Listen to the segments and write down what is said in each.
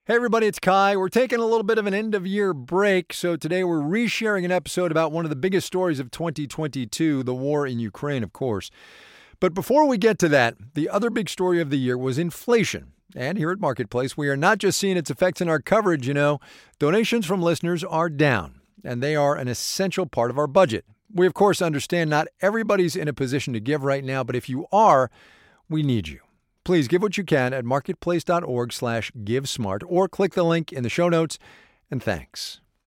Hey everybody, it's Kai. We're taking a little bit of an end-of-year break, so today we're resharing an episode about one of the biggest stories of 2022, the war in Ukraine, of course. But before we get to that, the other big story of the year was inflation. And here at Marketplace, we are not just seeing its effects in our coverage, Donations from listeners are down, and they are an essential part of our budget. We, of course, understand not everybody's in a position to give right now, but if you are, we need you. Please give what you can at marketplace.org/GiveSmart or click the link in the show notes, and thanks.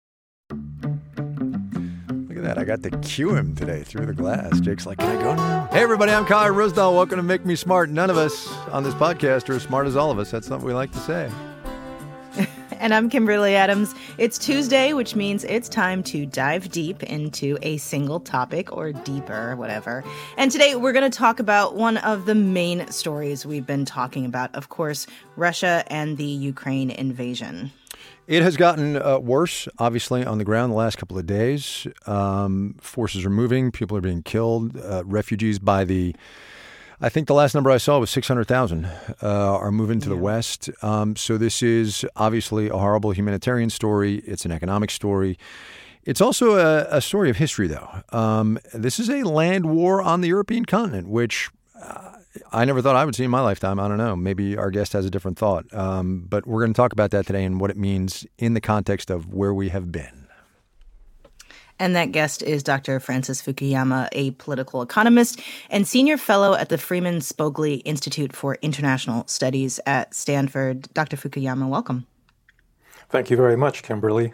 Look at that. I got to cue him today through the glass. Jake's like, can I go now? Hey, everybody. I'm Kai Ryssdal. Welcome to Make Me Smart. None of us on this podcast are as smart as all of us. That's something we like to say. And I'm Kimberly Adams. It's Tuesday, which means it's time to dive deep into a single topic or deeper, whatever. And today we're going to talk about one of the main stories we've been talking about, of course, Russia and the Ukraine invasion. It has gotten worse, obviously, on the ground the last couple of days. Forces are moving. People are being killed. Refugees I think the last number I saw was 600,000 are moving to the West. So this is obviously a horrible humanitarian story. It's an economic story. It's also a story of history, though. This is a land war on the European continent, which I never thought I would see in my lifetime. I don't know. Maybe our guest has a different thought. But we're going to talk about that today and what it means in the context of where we have been. And that guest is Dr. Francis Fukuyama, a political economist and senior fellow at the Freeman Spogli Institute for International Studies at Stanford. Dr. Fukuyama, welcome. Thank you very much, Kimberly.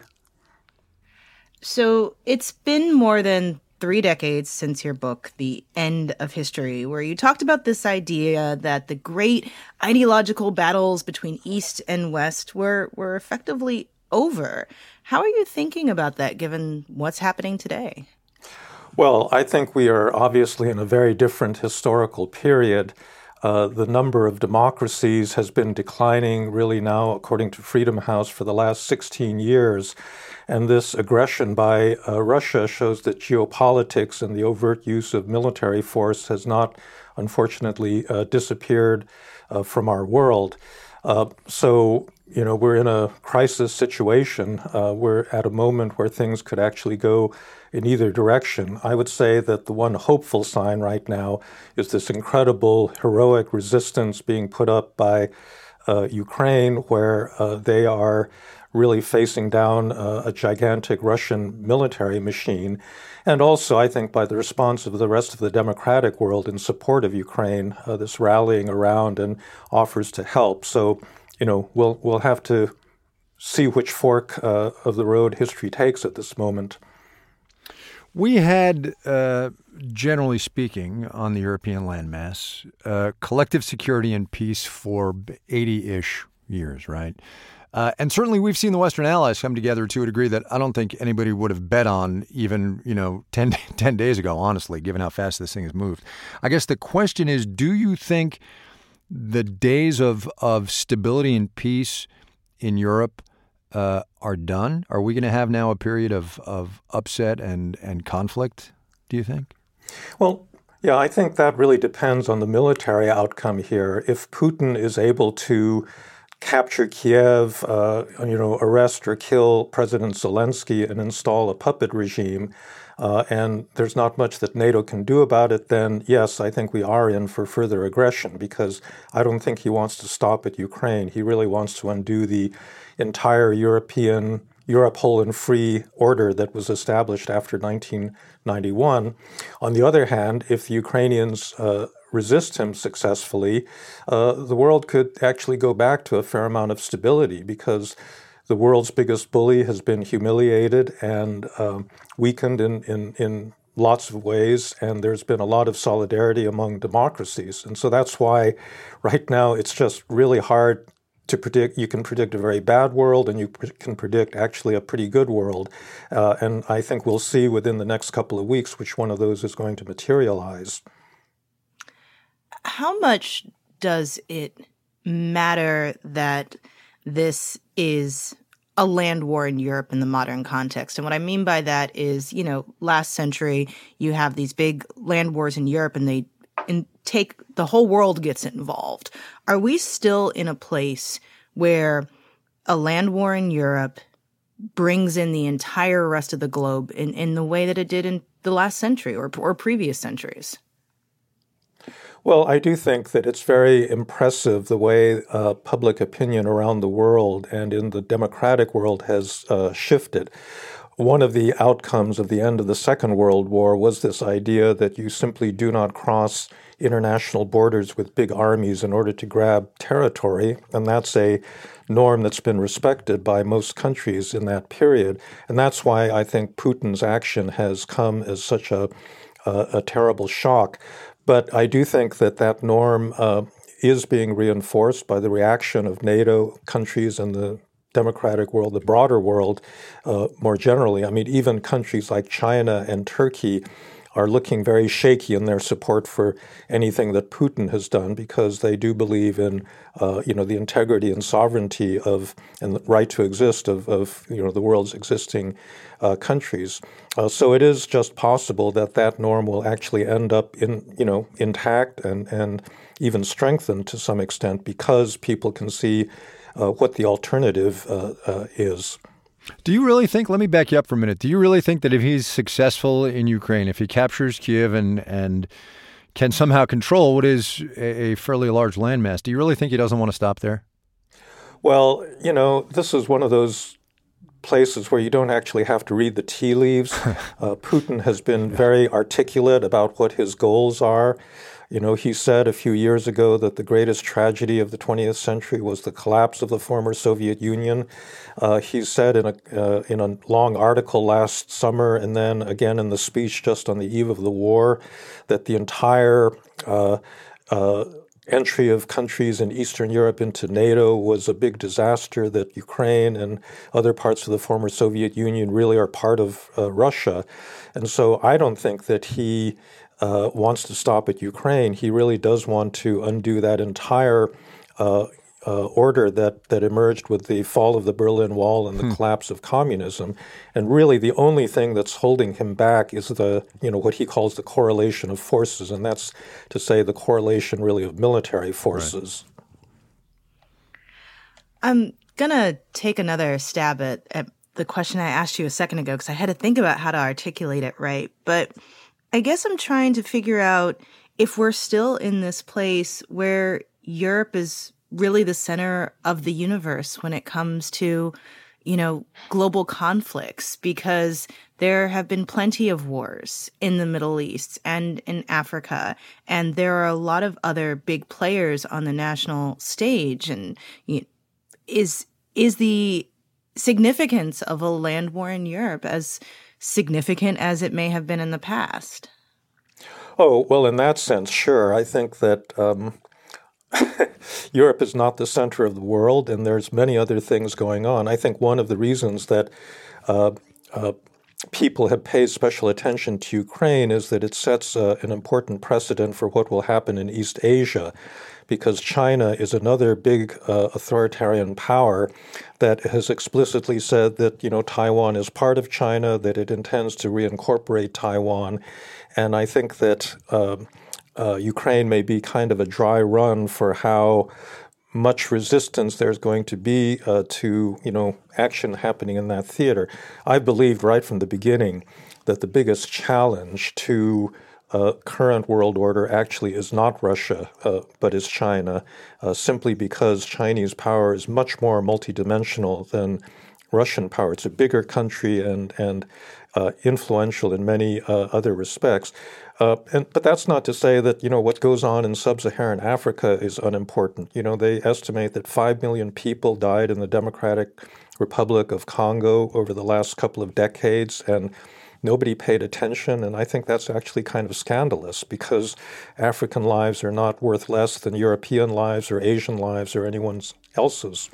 So it's been more than 3 decades since your book, The End of History, where you talked about this idea that the great ideological battles between East and West were effectively over. How are you thinking about that, given what's happening today? Well, I think we are obviously in a very different historical period. The number of democracies has been declining really now, according to Freedom House, for the last 16 years. And this aggression by Russia shows that geopolitics and the overt use of military force has not, unfortunately, disappeared from our world. So we're in a crisis situation. We're at a moment where things could actually go in either direction. I would say that the one hopeful sign right now is this incredible heroic resistance being put up by Ukraine, where they are really facing down a gigantic Russian military machine. And also, I think, by the response of the rest of the democratic world in support of Ukraine, this rallying around and offers to help. So, we'll have to see which fork of the road history takes at this moment. We had, generally speaking, on the European landmass, collective security and peace for 80-ish years, right? And certainly we've seen the Western allies come together to a degree that I don't think anybody would have bet on even, 10 days ago, honestly, given how fast this thing has moved. I guess the question is, do you think the days of stability and peace in Europe are done? Are we going to have now a period of upset and conflict, do you think? Well, yeah, I think that really depends on the military outcome here. If Putin is able to capture Kiev, arrest or kill President Zelensky and install a puppet regime, and there's not much that NATO can do about it, then yes, I think we are in for further aggression, because I don't think he wants to stop at Ukraine. He really wants to undo the entire Europe whole and free order that was established after 1991. On the other hand, if the Ukrainians resist him successfully, the world could actually go back to a fair amount of stability, because the world's biggest bully has been humiliated and weakened in lots of ways, and there's been a lot of solidarity among democracies. And so that's why right now it's just really hard to predict. You can predict a very bad world, and you can predict actually a pretty good world. And I think we'll see within the next couple of weeks which one of those is going to materialize. How much does it matter that this is a land war in Europe in the modern context? And what I mean by that is, last century, you have these big land wars in Europe, and they the whole world gets involved. Are we still in a place where a land war in Europe brings in the entire rest of the globe in the way that it did in the last century or previous centuries? Well, I do think that it's very impressive the way public opinion around the world and in the democratic world has shifted. One of the outcomes of the end of the Second World War was this idea that you simply do not cross international borders with big armies in order to grab territory, and that's a norm that's been respected by most countries in that period. And that's why I think Putin's action has come as such a terrible shock. But I do think that that norm is being reinforced by the reaction of NATO countries and the democratic world, the broader world more generally. I mean, even countries like China and Turkey are looking very shaky in their support for anything that Putin has done because they do believe in, the integrity and sovereignty of and the right to exist of the world's existing countries. So it is just possible that that norm will actually end up intact and even strengthened to some extent because people can see what the alternative is. Do you really think, let me back you up for a minute, do you really think that if he's successful in Ukraine, if he captures Kyiv and can somehow control what is a fairly large landmass, do you really think he doesn't want to stop there? Well, this is one of those places where you don't actually have to read the tea leaves. Putin has been very articulate about what his goals are. He said a few years ago that the greatest tragedy of the 20th century was the collapse of the former Soviet Union. He said in a long article last summer and then again in the speech just on the eve of the war that the entire entry of countries in Eastern Europe into NATO was a big disaster, that Ukraine and other parts of the former Soviet Union really are part of Russia. And so I don't think that he wants to stop at Ukraine. He really does want to undo that entire order that emerged with the fall of the Berlin Wall and the collapse of communism. And really the only thing that's holding him back is what he calls the correlation of forces, and that's to say the correlation really of military forces. Right. I'm going to take another stab at the question I asked you a second ago because I had to think about how to articulate it right. But I guess I'm trying to figure out if we're still in this place where Europe is really the center of the universe when it comes to, global conflicts, because there have been plenty of wars in the Middle East and in Africa, and there are a lot of other big players on the national stage. And is the significance of a land war in Europe as significant as it may have been in the past? Oh, well, in that sense, sure. I think that Europe is not the center of the world, and there's many other things going on. I think one of the reasons that people have paid special attention to Ukraine is that it sets an important precedent for what will happen in East Asia, because China is another big authoritarian power that has explicitly said that, Taiwan is part of China, that it intends to reincorporate Taiwan. And I think that Ukraine may be kind of a dry run for how much resistance there's going to be to, action happening in that theater. I believed right from the beginning that the biggest challenge to current world order actually is not Russia, but is China, simply because Chinese power is much more multidimensional than Russian power. It's a bigger country and influential in many other respects. But that's not to say that, what goes on in sub-Saharan Africa is unimportant. They estimate that 5 million people died in the Democratic Republic of Congo over the last couple of decades, and nobody paid attention. And I think that's actually kind of scandalous because African lives are not worth less than European lives or Asian lives or anyone else's.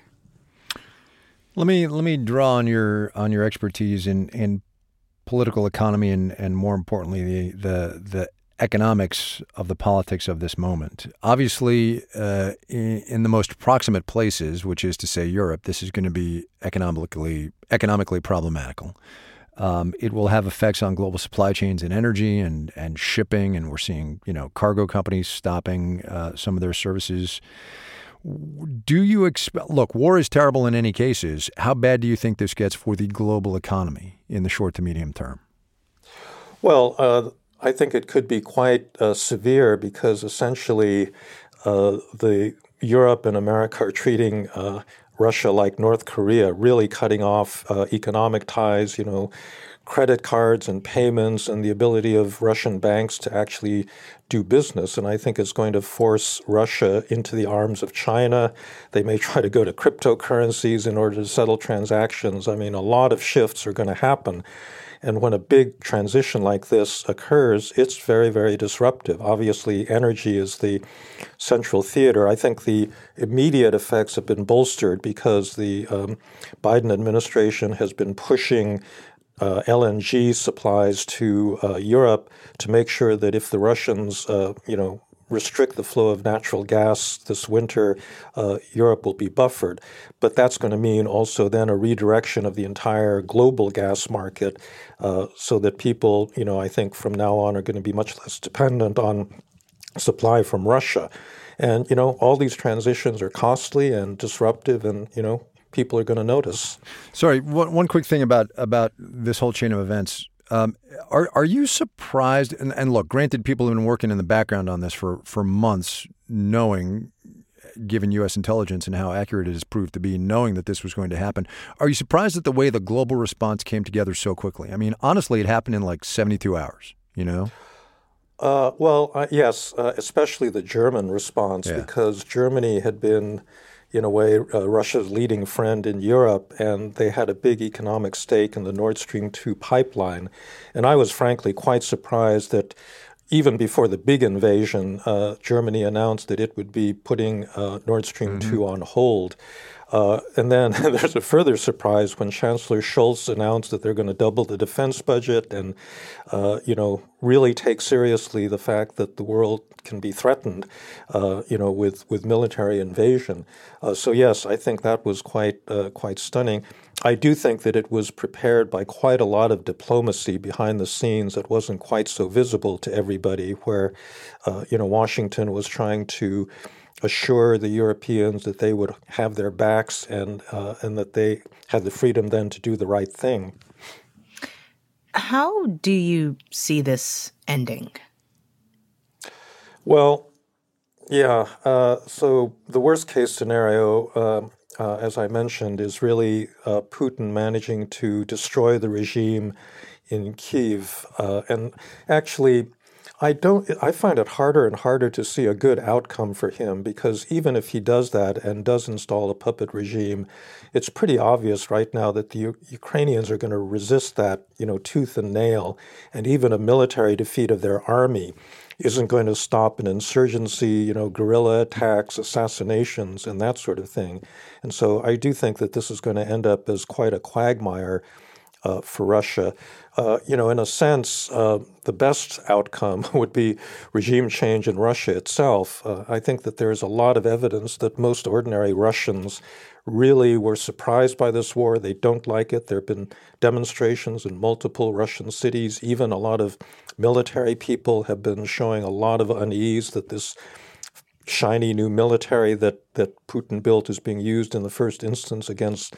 Let me draw on your expertise in political economy and more importantly the economics of the politics of this moment. Obviously, in the most proximate places, which is to say Europe, this is going to be economically problematical. It will have effects on global supply chains and energy and shipping, and we're seeing cargo companies stopping some of their services. Do you expect? Look, war is terrible in any cases. How bad do you think this gets for the global economy in the short to medium term? Well, I think it could be quite severe because essentially the Europe and America are treating Russia like North Korea, really cutting off economic ties, credit cards and payments and the ability of Russian banks to actually do business. And I think it's going to force Russia into the arms of China. They may try to go to cryptocurrencies in order to settle transactions. I mean, a lot of shifts are going to happen. And when a big transition like this occurs, it's very, very disruptive. Obviously, energy is the central theater. I think the immediate effects have been bolstered because the Biden administration has been pushing LNG supplies to Europe to make sure that if the Russians, restrict the flow of natural gas this winter, Europe will be buffered. But that's going to mean also then a redirection of the entire global gas market so that people, I think from now on are going to be much less dependent on supply from Russia. And, all these transitions are costly and disruptive and, people are going to notice. Sorry, one quick thing about this whole chain of events. Are you surprised? And look, granted, people have been working in the background on this for months, knowing, given U.S. intelligence and how accurate it has proved to be, knowing that this was going to happen. Are you surprised at the way the global response came together so quickly? I mean, honestly, it happened in like 72 hours, Yes, especially the German response, because Germany had been, in a way, Russia's leading friend in Europe, and they had a big economic stake in the Nord Stream 2 pipeline. And I was frankly quite surprised that even before the big invasion, Germany announced that it would be putting Nord Stream 2 on hold. And then there's a further surprise when Chancellor Scholz announced that they're going to double the defense budget and, really take seriously the fact that the world can be threatened, with military invasion. So yes, I think that was quite stunning. I do think that it was prepared by quite a lot of diplomacy behind the scenes that wasn't quite so visible to everybody, where, Washington was trying to assure the Europeans that they would have their backs and that they had the freedom then to do the right thing. How do you see this ending? Well, so the worst case scenario, as I mentioned, is really Putin managing to destroy the regime in Kyiv. And actually, I find it harder and harder to see a good outcome for him, because even if he does that and does install a puppet regime, it's pretty obvious right now that the Ukrainians are going to resist that, tooth and nail, and even a military defeat of their army isn't going to stop an insurgency, guerrilla attacks, assassinations, and that sort of thing. And so I do think that this is going to end up as quite a quagmire for Russia. In a sense, the best outcome would be regime change in Russia itself. I think that there is a lot of evidence that most ordinary Russians really were surprised by this war. They don't like it. There have been demonstrations in multiple Russian cities. Even a lot of military people have been showing a lot of unease that this shiny new military that Putin built is being used in the first instance against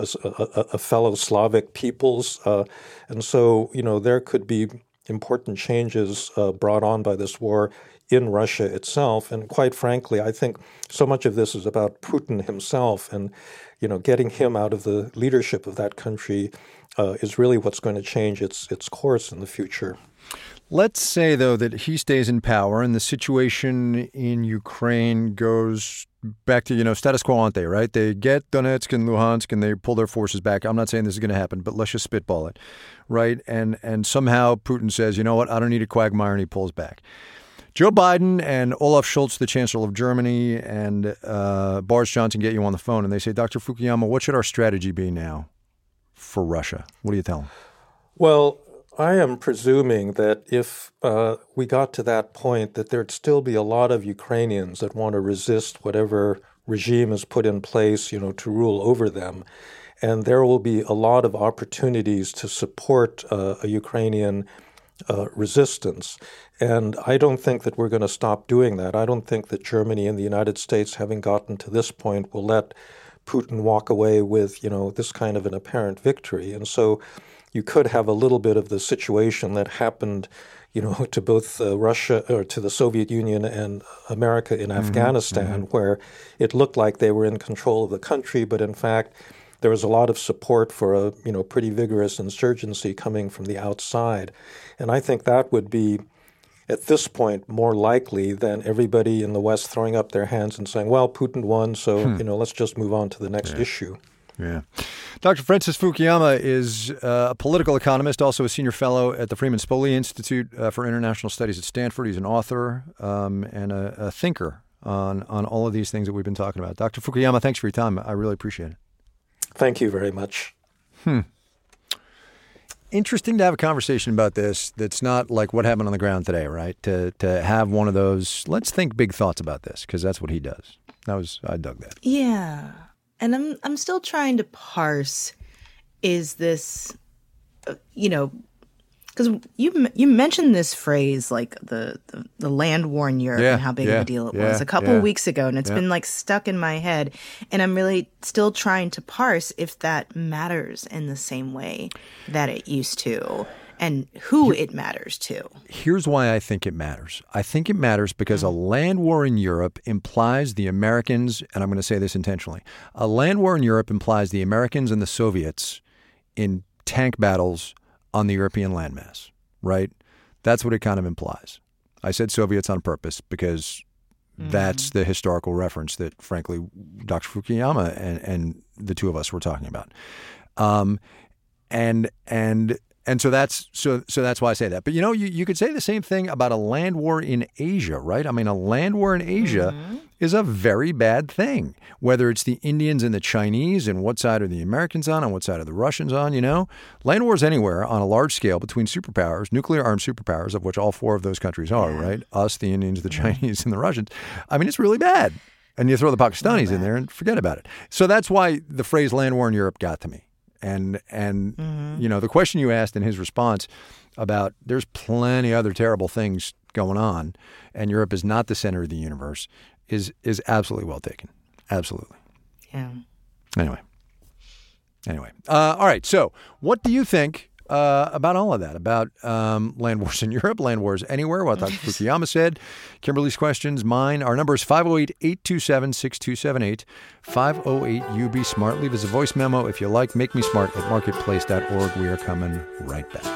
a fellow Slavic peoples. And so, there could be important changes brought on by this war in Russia itself. And quite frankly, I think so much of this is about Putin himself, and, getting him out of the leadership of that country is really what's going to change its course in the future. Let's say, though, that he stays in power and the situation in Ukraine goes back to, status quo ante, right? They get Donetsk and Luhansk and they pull their forces back. I'm not saying this is going to happen, but let's just spitball it, right? And somehow Putin says, you know what, I don't need a quagmire, and he pulls back. Joe Biden and Olaf Scholz, the Chancellor of Germany, and Boris Johnson get you on the phone and they say, Dr. Fukuyama, what should our strategy be now for Russia? What do you tell them? Well, I am presuming that if we got to that point, that there'd still be a lot of Ukrainians that want to resist whatever regime is put in place, to rule over them. And there will be a lot of opportunities to support a Ukrainian resistance. And I don't think that we're going to stop doing that. I don't think that Germany and the United States, having gotten to this point, will let Putin walk away with, this kind of an apparent victory. And so you could have a little bit of the situation that happened, to both Russia or to the Soviet Union and America in Afghanistan, where it looked like they were in control of the country, but in fact, there was a lot of support for a pretty vigorous insurgency coming from the outside. And I think that would be, at this point, more likely than everybody in the West throwing up their hands and saying, well, Putin won, so let's just move on to the next issue. Yeah. Dr. Francis Fukuyama is a political economist, also a senior fellow at the Freeman Spogli Institute for International Studies at Stanford. He's an author and a thinker on all of these things that we've been talking about. Dr. Fukuyama, thanks for your time. I really appreciate it. Thank you very much. Interesting to have a conversation about this that's not like what happened on the ground today, right? To have one of those, let's think big thoughts about this, because that's what he does. I dug that. Yeah. And I'm still trying to parse, is this, because you mentioned this phrase, like the land war in Europe and how big of a deal it was a couple of weeks ago, and it's been like stuck in my head, and I'm really still trying to parse if that matters in the same way that it used to, and who it matters to. Here's why I think it matters. I think it matters because a land war in Europe implies the Americans, and I'm going to say this intentionally, a land war in Europe implies the Americans and the Soviets in tank battles on the European landmass, right? That's what it kind of implies. I said Soviets on purpose because that's the historical reference that, frankly, Dr. Fukuyama and the two of us were talking about. And so that's why I say that. But you could say the same thing about a land war in Asia, right? I mean, a land war in Asia is a very bad thing. Whether it's the Indians and the Chinese and what side are the Americans on and what side are the Russians on, land wars anywhere on a large scale between superpowers, nuclear armed superpowers, of which all four of those countries are, right? Us, the Indians, the Chinese, and the Russians. I mean, it's really bad. And you throw the Pakistanis in there and forget about it. So that's why the phrase land war in Europe got to me. And the question you asked in his response about there's plenty other terrible things going on and Europe is not the center of the universe is absolutely well taken. Absolutely. Yeah. Anyway. All right. So what do you think about all of that, about land wars in Europe, land wars anywhere, what Dr. Fukuyama said? Kimberly's questions, mine. Our number is 508-827-6278, 508-UB-SMART. Leave us a voice memo if you like. Make me smart at marketplace.org. We are coming right back.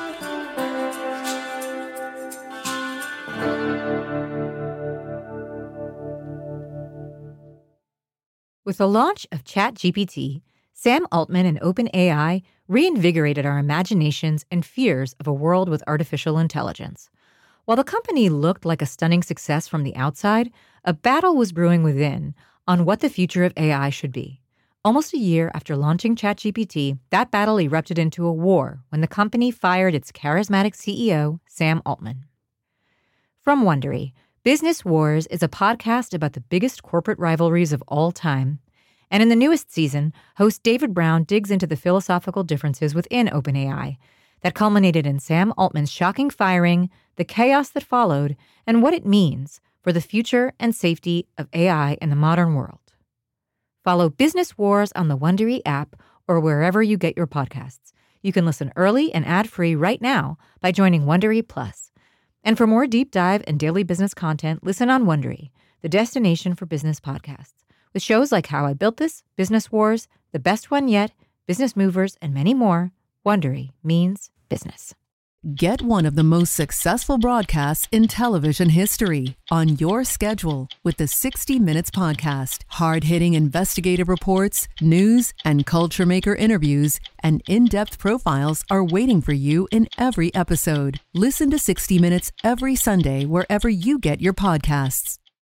With the launch of ChatGPT, Sam Altman and OpenAI reinvigorated our imaginations and fears of a world with artificial intelligence. While the company looked like a stunning success from the outside, a battle was brewing within on what the future of AI should be. Almost a year after launching ChatGPT, that battle erupted into a war when the company fired its charismatic CEO, Sam Altman. From Wondery, Business Wars is a podcast about the biggest corporate rivalries of all time. And in the newest season, host David Brown digs into the philosophical differences within OpenAI that culminated in Sam Altman's shocking firing, the chaos that followed, and what it means for the future and safety of AI in the modern world. Follow Business Wars on the Wondery app or wherever you get your podcasts. You can listen early and ad-free right now by joining Wondery Plus. And for more deep dive and daily business content, listen on Wondery, the destination for business podcasts. With shows like How I Built This, Business Wars, The Best One Yet, Business Movers, and many more, Wondery means business. Get one of the most successful broadcasts in television history on your schedule with the 60 Minutes Podcast. Hard-hitting investigative reports, news, and culture maker interviews, and in-depth profiles are waiting for you in every episode. Listen to 60 Minutes every Sunday wherever you get your podcasts.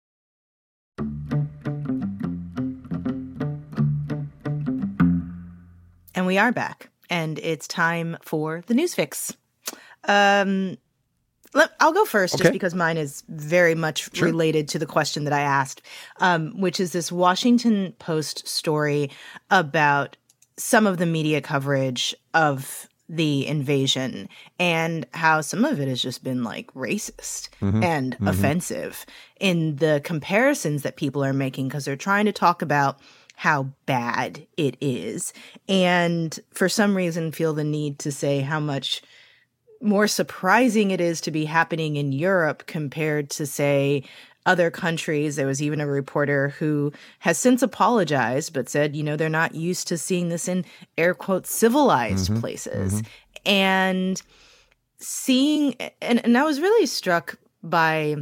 And we are back, and it's time for the news fix. I'll go first just because mine is very much related to the question that I asked, which is this Washington Post story about some of the media coverage of the invasion and how some of it has just been like racist and offensive in the comparisons that people are making, because they're trying to talk about how bad it is, and for some reason feel the need to say how much more surprising it is to be happening in Europe compared to, say, other countries. There was even a reporter who has since apologized, but said, they're not used to seeing this in air quotes civilized places. And seeing, and I was really struck by,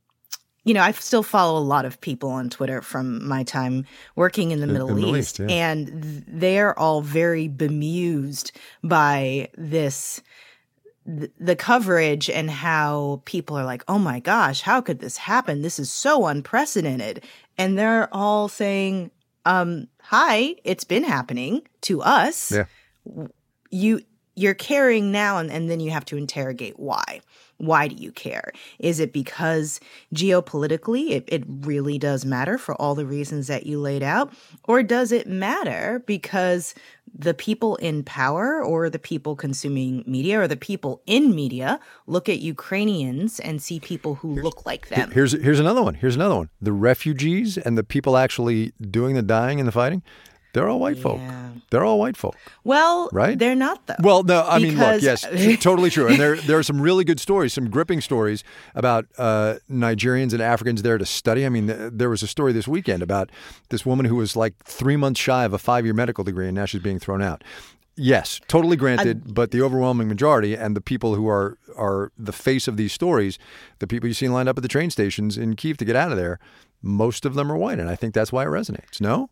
I still follow a lot of people on Twitter from my time working in the Middle East, yeah. And they're all very bemused by this, the coverage, and how people are like, oh my gosh, how could this happen? This is so unprecedented. And they're all saying, hi, it's been happening to us. Yeah. You're caring now, and then you have to interrogate why. Why do you care? Is it because geopolitically it really does matter for all the reasons that you laid out? Or does it matter because the people in power or the people consuming media or the people in media look at Ukrainians and see people who look like them? Here's another one. The refugees and the people actually doing the dying and the fighting, they're all white folk. They're all white folk. Well, right? They're not, though. Well, no, I mean, look, yes, totally true. And there are some really good stories, some gripping stories about Nigerians and Africans there to study. I mean, there was a story this weekend about this woman who was like 3 months shy of a 5-year medical degree, and now she's being thrown out. Yes, totally granted, but the overwhelming majority and the people who are the face of these stories, the people you see lined up at the train stations in Kyiv to get out of there, most of them are white, and I think that's why it resonates. No?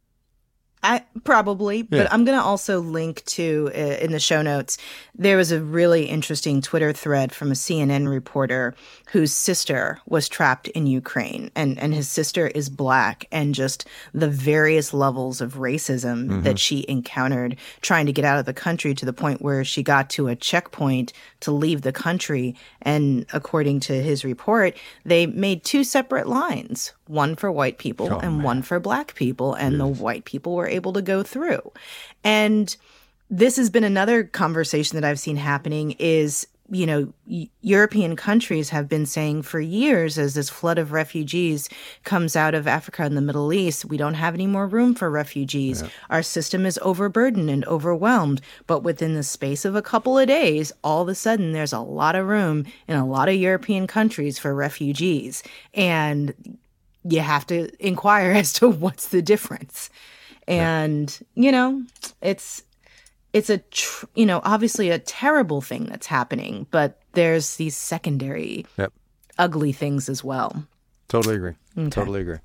Probably, but I'm going to also link to, in the show notes, there was a really interesting Twitter thread from a CNN reporter whose sister was trapped in Ukraine, and his sister is Black, and just the various levels of racism that she encountered trying to get out of the country, to the point where she got to a checkpoint to leave the country. And according to his report, they made 2 separate lines, one for white people one for Black people, and the white people were able to go through. And this has been another conversation that I've seen happening is, European countries have been saying for years, as this flood of refugees comes out of Africa and the Middle East, we don't have any more room for refugees. Yeah. Our system is overburdened and overwhelmed. But within the space of a couple of days, all of a sudden, there's a lot of room in a lot of European countries for refugees. And you have to inquire as to what's the difference. And, it's obviously a terrible thing that's happening, but there's these secondary ugly things as well. Totally agree. Okay. Totally agree.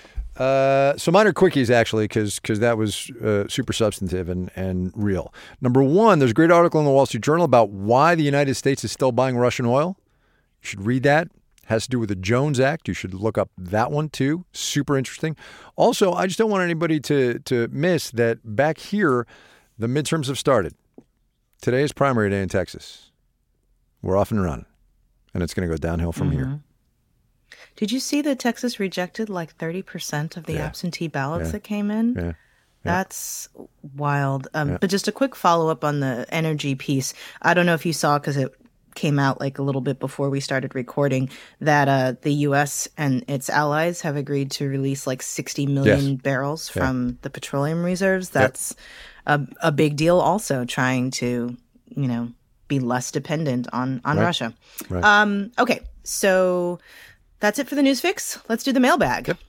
So mine are quickies, actually, because that was super substantive and real. Number one, there's a great article in the Wall Street Journal about why the United States is still buying Russian oil. You should read that. It has to do with the Jones Act. You should look up that one, too. Super interesting. Also, I just don't want anybody to miss that back here, the midterms have started. Today is primary day in Texas. We're off and running, and it's going to go downhill from here. Did you see that Texas rejected like 30% of the absentee ballots that came in? Yeah. That's wild. But just a quick follow-up on the energy piece. I don't know if you saw, because it came out like a little bit before we started recording, that the U.S. and its allies have agreed to release like 60 million barrels from the petroleum reserves. That's a big deal also, trying to, be less dependent on Russia. Right. Okay, so that's it for the news fix. Let's do the mailbag. Yep.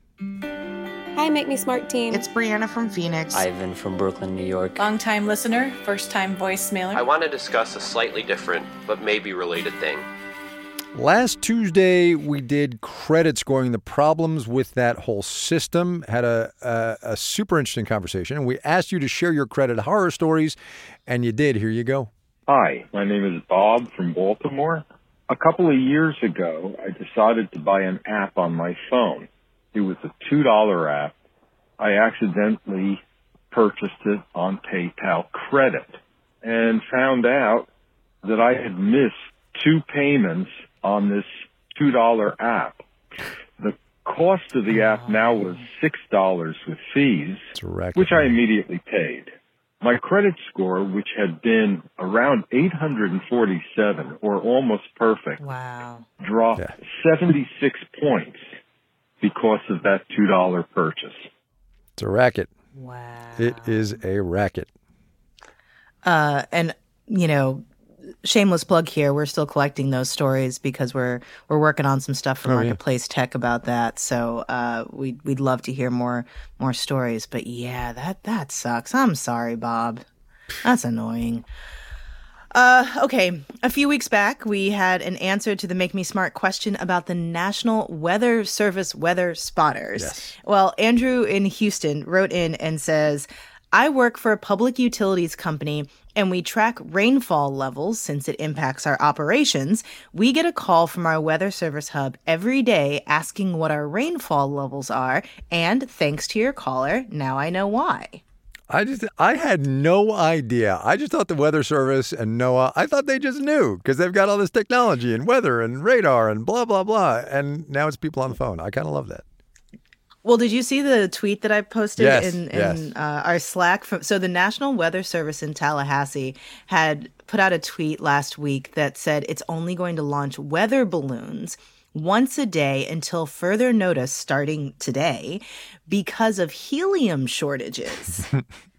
Hi, Make Me Smart team. It's Brianna from Phoenix. Ivan from Brooklyn, New York. Long-time listener, first-time voice mailer. I want to discuss a slightly different but maybe related thing. Last Tuesday, we did credit scoring, the problems with that whole system. Had a super interesting conversation, and we asked you to share your credit horror stories, and you did. Here you go. Hi, my name is Bob from Baltimore. A couple of years ago, I decided to buy an app on my phone. It was a $2 app. I accidentally purchased it on PayPal Credit and found out that I had missed 2 payments on this $2 app. The cost of the app now was $6 with fees, which I immediately paid. My credit score, which had been around 847 or almost perfect, dropped 76 points because of that $2 purchase. It's a racket. Wow. It is a racket. And, you know, shameless plug here. We're still collecting those stories because we're working on some stuff for Marketplace Tech about that. So we'd love to hear more stories. But yeah, that sucks. I'm sorry, Bob. That's annoying. Okay, a few weeks back, we had an answer to the Make Me Smart question about the National Weather Service weather spotters. Yes. Well, Andrew in Houston wrote in and says, I work for a public utilities company and we track rainfall levels since it impacts our operations. We get a call from our weather service hub every day asking what our rainfall levels are. And thanks to your caller, now I know why. I had no idea. I just thought the Weather Service and NOAA, I thought they just knew because they've got all this technology and weather and radar and blah, blah, blah. And now it's people on the phone. I kind of love that. Well, did you see the tweet that I posted in yes. Our Slack? So the National Weather Service in Tallahassee had put out a tweet last week that said it's only going to launch weather balloons once a day until further notice starting today because of helium shortages.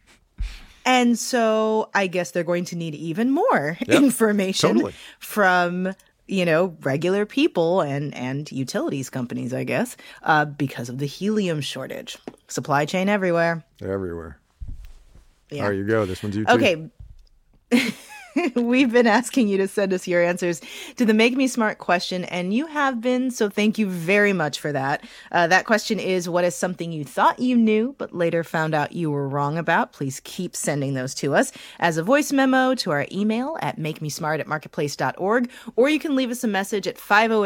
And so I guess they're going to need even more information from, you know, regular people and utilities companies, I guess, because of the helium shortage. Supply chain everywhere. Everywhere. Yeah. There you go. This one's you too. Okay. We've been asking you to send us your answers to the Make Me Smart question, and you have been, so thank you very much for that. That question is, what is something you thought you knew but later found out you were wrong about? Please keep sending those to us as a voice memo to our email at makemesmart@marketplace.org, or you can leave us a message at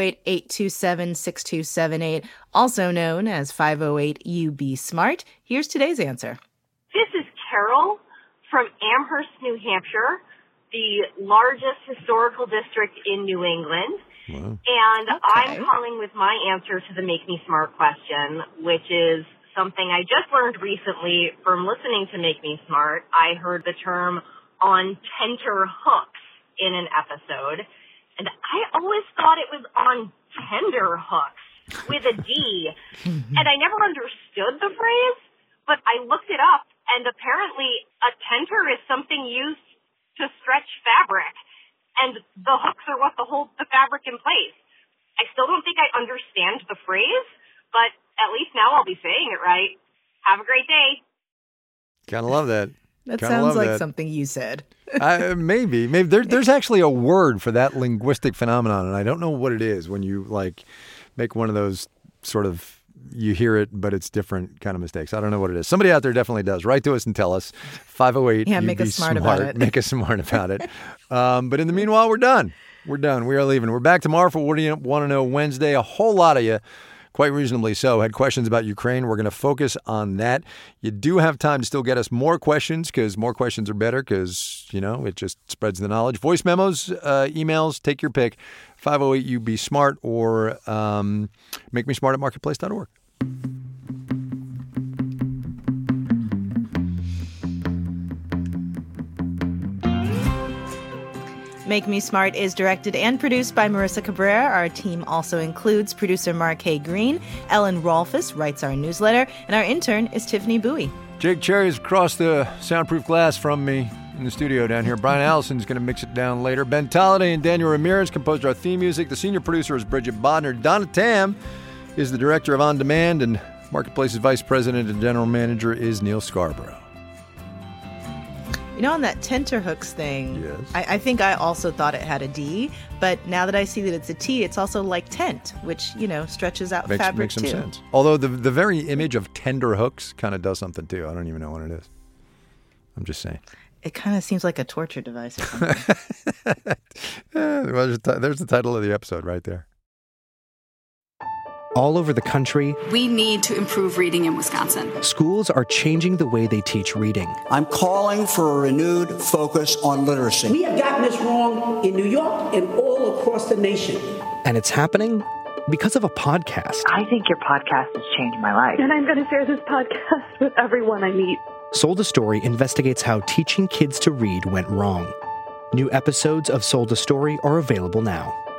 508-827-6278, also known as 508-UB-SMART. Here's today's answer. This is Carol from Amherst, New Hampshire, the largest historical district in New England. Wow. And I'm calling with my answer to the Make Me Smart question, which is something I just learned recently from listening to Make Me Smart. I heard the term on tenter hooks in an episode, and I always thought it was on tender hooks with a D. And I never understood the phrase, but I looked it up. And apparently a tenter is something used to stretch fabric, and the hooks are what hold the fabric in place. I still don't think I understand the phrase, but at least now I'll be saying it right. Have a great day. Kind of love that. That sounds like something you said. Maybe. There's actually a word for that linguistic phenomenon, and I don't know what it is when you like make one of those sort of you hear it, but it's different kind of mistakes. I don't know what it is. Somebody out there definitely does. Write to us and tell us. 508. Yeah, make us smart about it. Make us smart about it. But in the meanwhile, we're done. We're done. We are leaving. We're back tomorrow for What Do You Want to Know Wednesday. A whole lot of you, quite reasonably so, had questions about Ukraine. We're going to focus on that. You do have time to still get us more questions because more questions are better because, you know, it just spreads the knowledge. Voice memos, emails, take your pick. 508-UB-SMART or makemesmart@marketplace.org. Make Me Smart is directed and produced by Marissa Cabrera. Our team also includes producer Mark Hay Green, Ellen Rolfus writes our newsletter, and our intern is Tiffany Bowie. Jake Cherry's across the soundproof glass from me in the studio down here. Brian Allison's going to mix it down later. Ben Tolliday and Daniel Ramirez composed our theme music. The senior producer is Bridget Bodner. Donna Tam is the director of On Demand, and Marketplace's vice president and general manager is Neil Scarborough. You know, on that tenterhooks thing, yes. I think I also thought it had a D, but now that I see that it's a T, it's also like tent, which, you know, stretches out fabric makes too. Makes some sense. Although the very image of tender hooks kind of does something too. I don't even know what it is. I'm just saying. It kind of seems like a torture device or something. Well, there's the title of the episode right there. All over the country, we need to improve reading in Wisconsin. Schools are changing the way they teach reading. I'm calling for a renewed focus on literacy. We have gotten this wrong in New York and all across the nation. And it's happening because of a podcast. I think your podcast has changed my life. And I'm going to share this podcast with everyone I meet. Sold a Story investigates how teaching kids to read went wrong. New episodes of Sold a Story are available now.